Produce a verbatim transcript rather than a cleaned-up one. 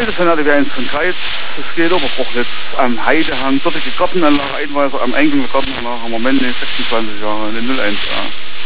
Alte von R D W eins von Kreiz. Es geht Oberbruchnitz am Heidehang. Dort die Gartenanlage, Einweiser am Eingang der Gartenanlage. Im Moment nicht, sechsundzwanzig Jahre, eine null eins A.